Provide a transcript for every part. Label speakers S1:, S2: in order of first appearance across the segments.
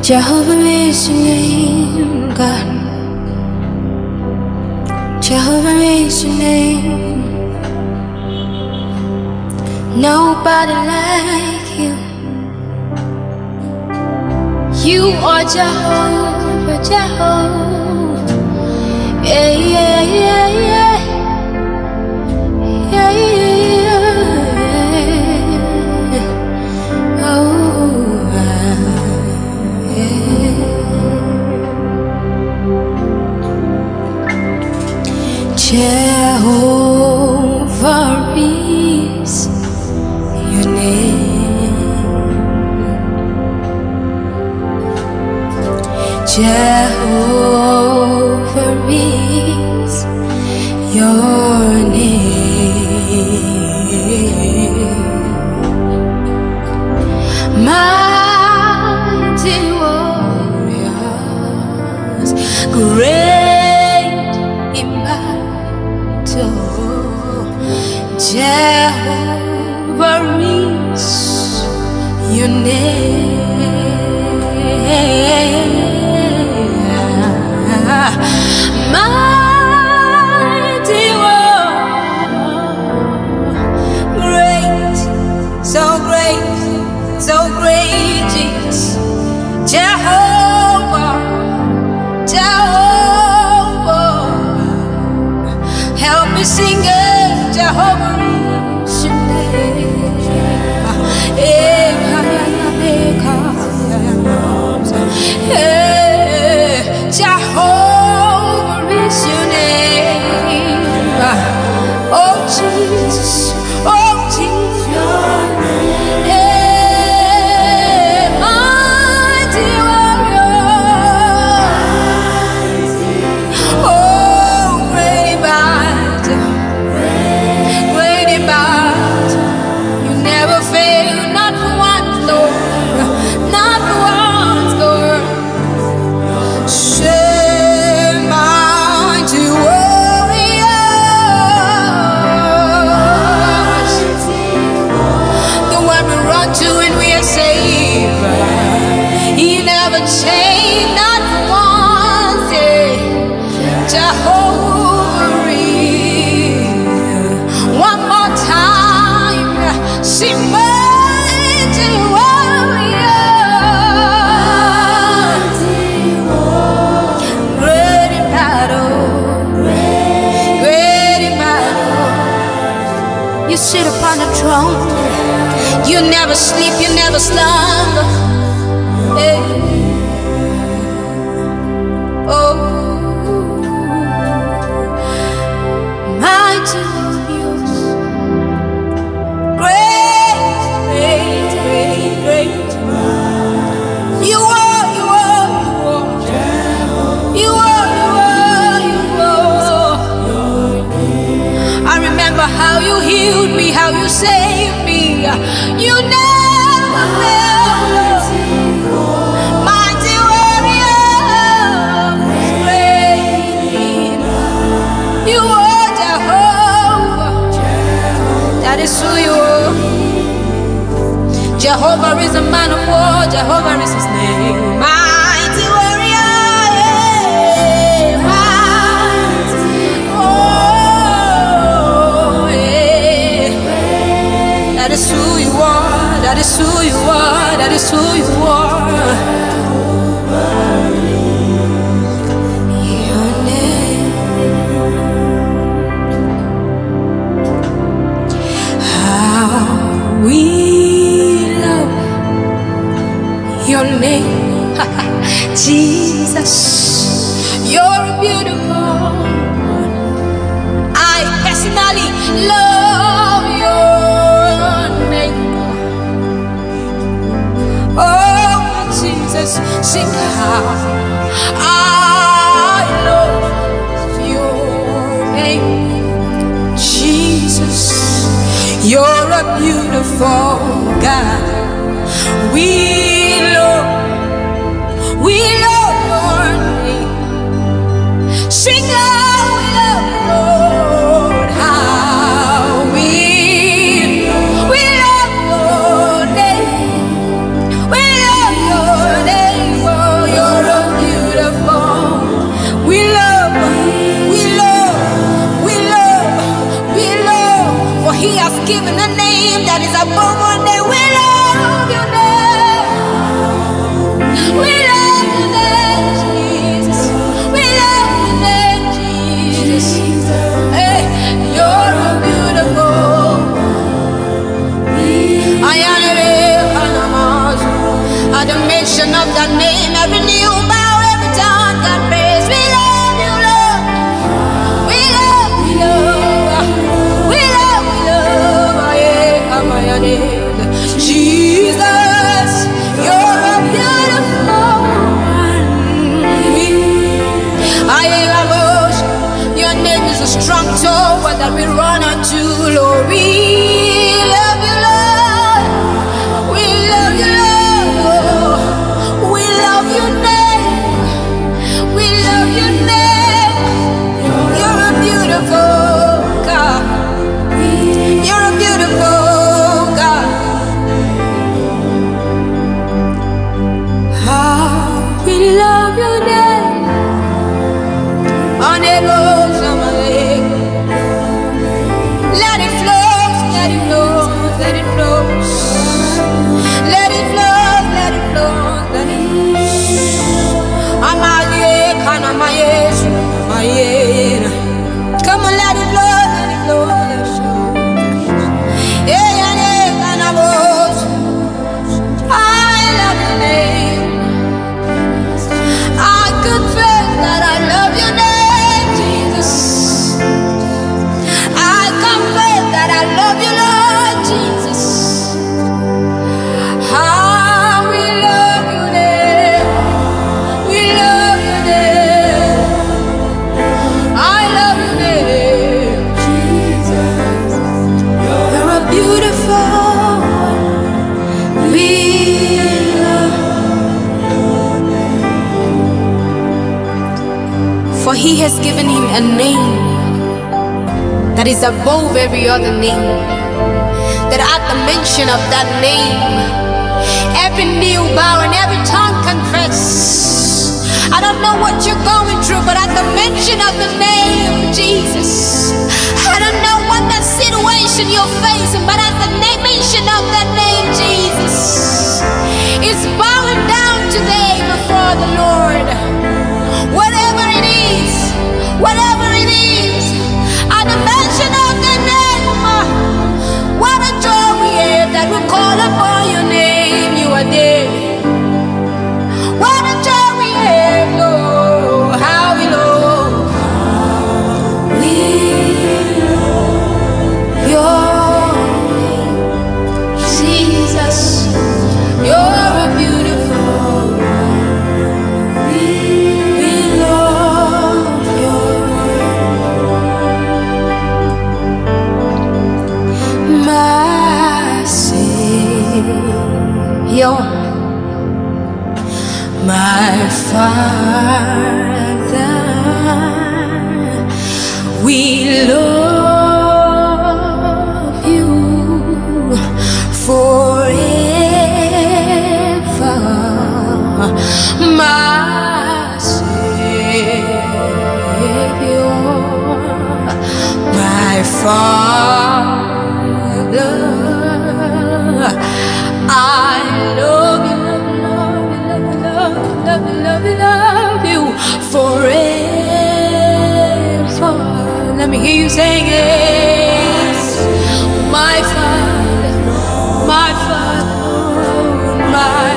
S1: Jehovah is your name, God. Jehovah is your name. Nobody like you. You are Jehovah, Jehovah. Yeah, yeah, yeah, yeah. Yeah, yeah, yeah. Oh, yeah. Jehovah is your name. Jehovah is your name. Mighty warriors, great in battle, Jehovah is your name. Mighty warrior, great, so great, so great is Jehovah, Jehovah. Help me sing it, Jehovah is your name. Jehovah is your name. Oh Jesus, oh Jesus. Mighty warrior, oh great in battle, great in battle. You never fail, not for once, Lord, not for once, Lord. Say, mighty warriors, the one we run to and we are saved. He never changed, not for once. Jehovah is. One more time, sing mighty warriors, great in battle, great in battle. You sit upon the throne, you never sleep, you never slumber. Hey. Oh, mighty warriors, great, great, great, great. You are, you are, you are, you are, you are, you are. I remember how you healed me, how you saved me. You never failed. Mighty warrior, great. You are Jehovah. That is who you are. Jehovah is a man of war. Jehovah is his name. Mighty warrior, yeah. Mighty, oh, yeah. That is who you are. That is who you are. That is who you are. Your name. How we love your name, Jesus. You're beautiful. I personally love your name. Oh Jesus, sing how I love your name, Jesus. You're a beautiful God. We love your name. Sing how we love you, Lord. How we love your name. We love your name. the name that is above all name. We love your name. We love your name, Jesus. We love your name, Jesus. Hey, you're a beautiful. At the mention of that name, every knee will bow, every tongue can praise. We love you, Lord. We love you, Lord. We love you, Lord. Jesus, you're a beautiful one. Your name is a strong tower that we run unto, Lord. We love you, Lord. We love you, Lord. We love your name. We love your name. You're a beautiful God. You're a beautiful God. How we love your name. On it goes on my leg. Let it flow, let it flow, let it flow. Let it flow, let it flow, let it flow. Amaye, kana maye, maye. Come on, let it flow, let it flow, let it flow. Yeah, yeah, yeah, kana boss. I love your name. I confess that I love your name, Jesus. I confess that I love you, Lord Jesus. How we love your name. We love your name. I love your name, Jesus. You're a beautiful one. We love. For he has given him a name that is above every other name. That at the mention of that name, every knee will bow and every tongue confess. I don't know what you're going through, but at the mention of the name Jesus, I don't know what that situation you're facing, but at the mention of that name Jesus, it's bowing down today before the Lord. Whatever it is, whatever it is, at the mention of the name, what a joy we have that we call upon your name. You are there. What a joy we have, Lord. How we love. We love your name, Jesus. You're a beautiful one. We love your name. My Savior, my Father, we love you forever. My Savior, my Father, I love you, love you forever. Let me hear you saying it. My Father, my Father, my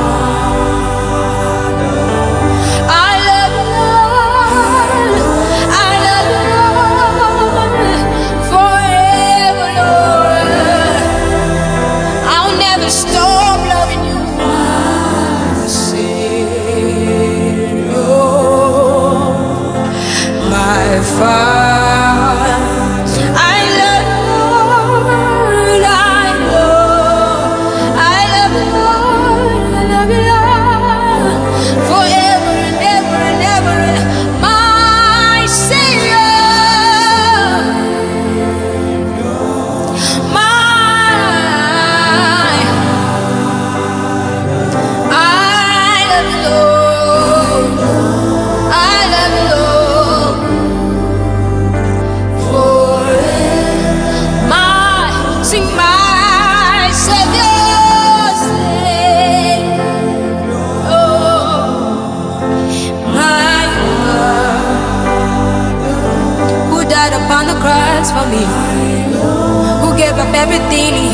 S1: I love you, Lord. I love you, Lord, forever.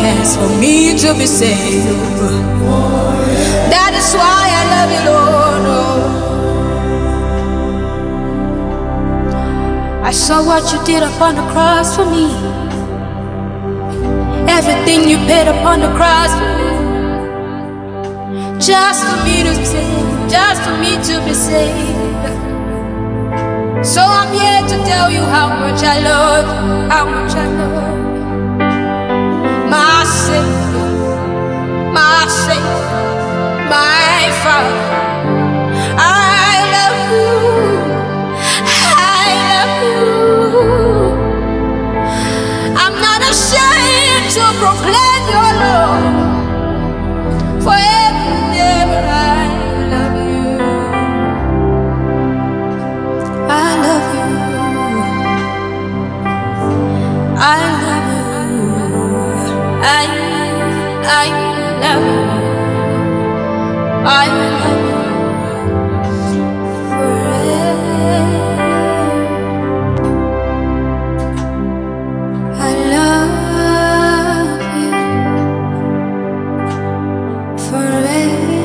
S1: has for me to be saved. That is why I love you, Lord. I saw what you did upon the cross for me. Everything you paid upon the cross for me, just for me to be saved, just for me to be saved. So I'm here to tell you how much I love you, how much I love you. My Savior, my Savior, my Father, I love you, I love you. I'm not ashamed to proclaim your love forever and ever. I love you, I love you, I love you, I love you, I love you forever. I love you forever.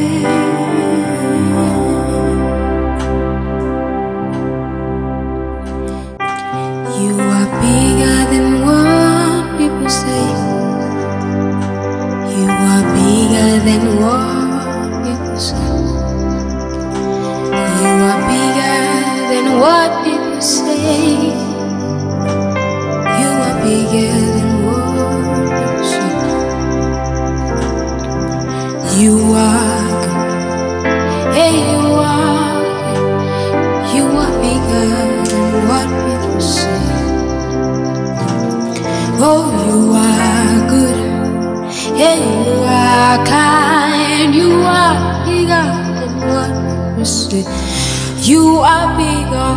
S1: You are bigger than what people say. You are bigger than what people say. You are bigger than what people say. You are bigger than what people say. You are good. Hey, you are bigger than what people say. Oh, you are good. Yeah, you are kind, you are bigger than what you say. You are bigger.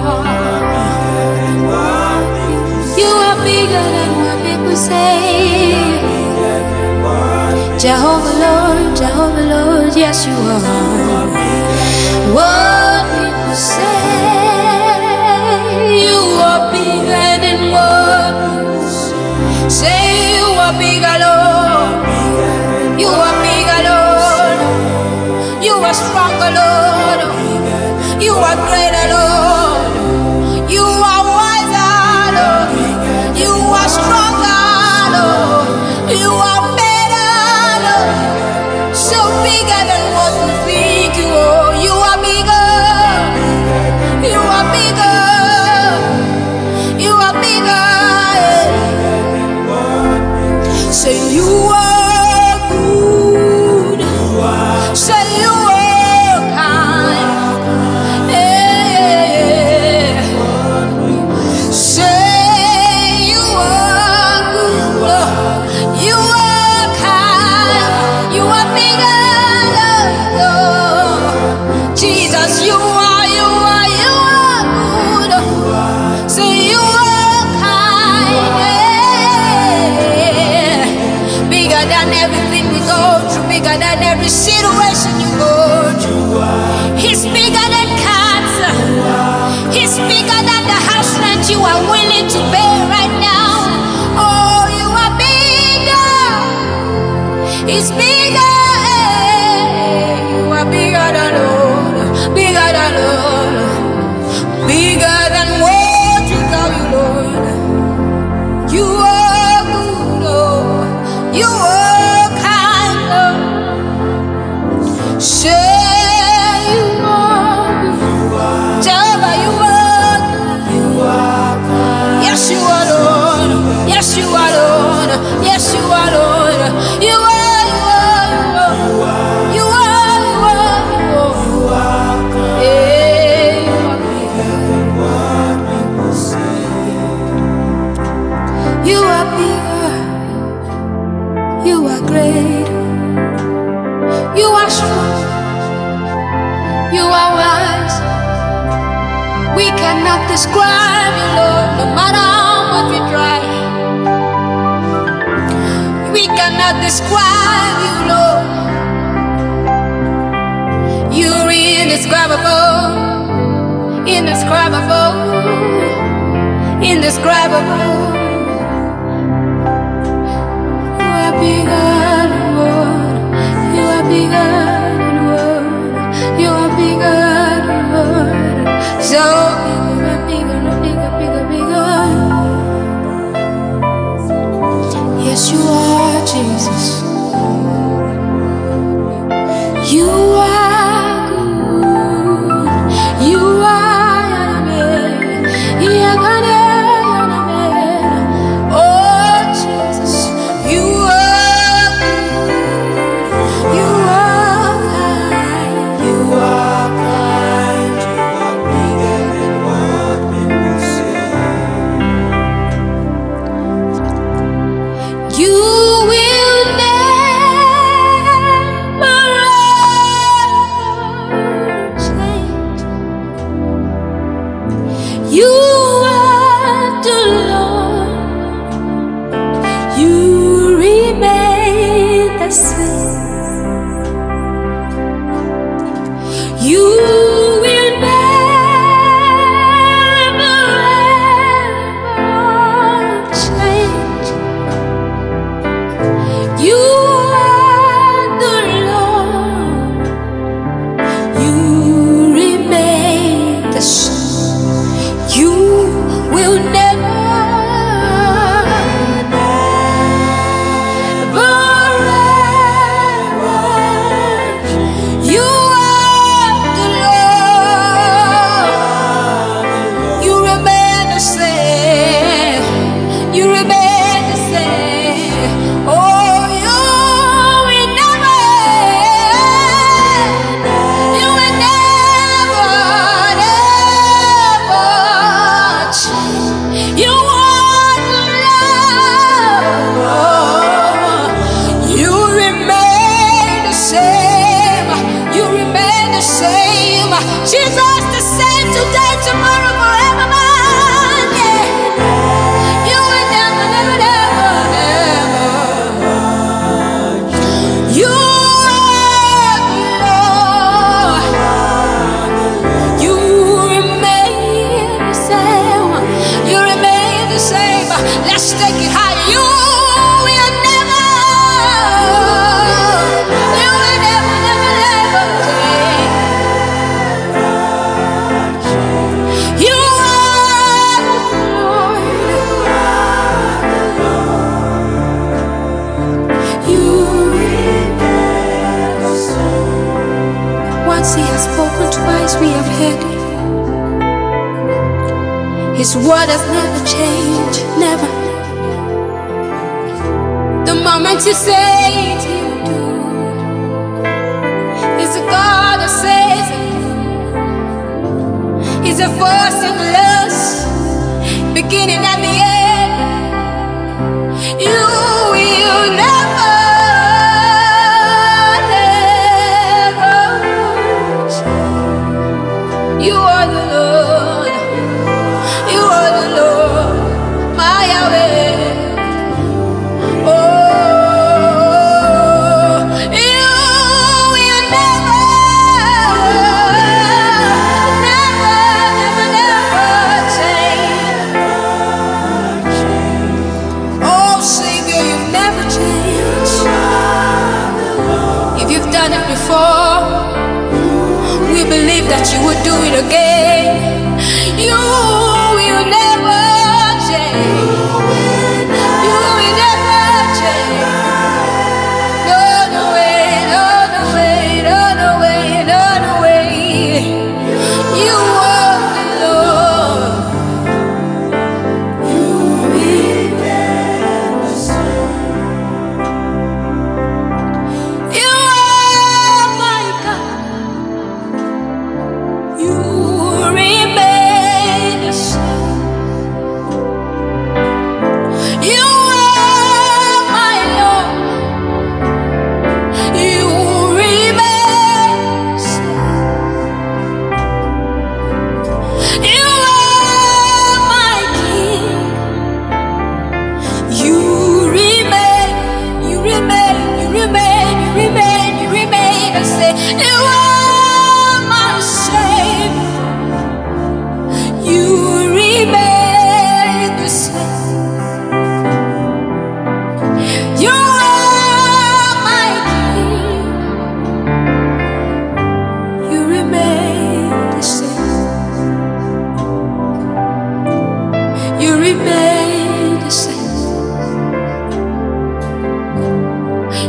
S1: You are bigger than what people say. Jehovah Lord, Jehovah Lord, yes you are. What people say. You are bigger than what people say. Say you are bigger, Lord. You are bigger, Lord. You are stronger, Lord. You are greater, Lord. You are wiser, Lord. You are stronger, Lord. You are better, Lord. So bigger than what we think you are. You are bigger. You are bigger. You are bigger. Say you are good. Say you are kind. Yeah. Say you are good. You are kind. You are bigger. Jesus, you are good. Say you are kind. Yeah. Bigger than everything we go through, bigger than every situation you go through. He's bigger than cancer. He's bigger than the house rent you are willing to pay right now. Oh, you are bigger. He's bigger. You are bigger than Lord. Bigger than Lord. Bigger than what you tell you, Lord. You are good, Lord. You are kind, Lord. Say you are good. Jehovah, you are good. You are kind. Yes, you are, Lord. Yes, you are, Lord. Yes, you are, Lord. You are, you are, you are, you are, you are, you are kind. Yeah, you are bigger than what people say. You are bigger. You are great. You are strong. You are wise. We cannot describe you, Lord, no matter how much we try. We cannot describe you, Lord. You're indescribable, indescribable, indescribable. are bigger than what. You are bigger than what. You are bigger than what. So bigger, bigger, bigger, bigger. Yes, you are Jesus. You are good. You are oh Jesus. You are good. You are kind. You are kind. You are bigger than what people say. You will never change. You are the Lord. You remain the same. You will never change. You are the Lord. You remain the same. You will never you are the Lord. You remain the same. You remain the same. Oh, you will never, you will never, never change. You are the Lord. You remain the same. You remain the same. Jesus the same today, tomorrow, forever, man. Yeah. You will never, never, never, never. You are the Lord. You remain the same. You remain the same. Let's take it higher. You will never, you will never, never, never change. You are the Lord. You remain the same. Once He has spoken, twice we have heard it. His word has never changed, never. The moment you say it, He will do. He's a God that says it. He's a first and the last, beginning and the end. You will never, never change. You are the Lord. You are the Lord, my Yahweh. Oh, you will never, never, never, never change. Oh, Savior, you've never changed. If you've done it before, we believe that you would do it again. You will never change. You will never change. No, no way, no, no way, no, no way, no, no way. You are the Lord. You remain the same. You are my God. You remain the same.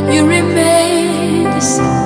S1: You remain the same.